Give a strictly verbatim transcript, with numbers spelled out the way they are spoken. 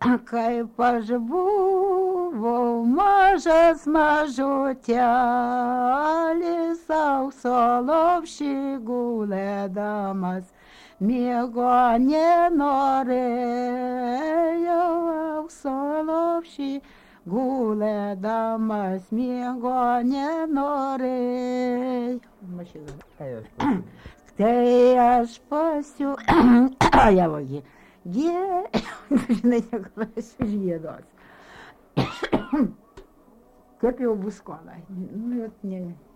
kaip aš buvau mažas mažutelis, aukso lopšį gulėdamas, miego nenorėjau, aukso lopšį gulėdamas, miego nenorėjau. Tai aš pasiu... Javogi. Gie... Žinai, negalėsiu žiedos. Kaip jau bus skola. Nu, ne...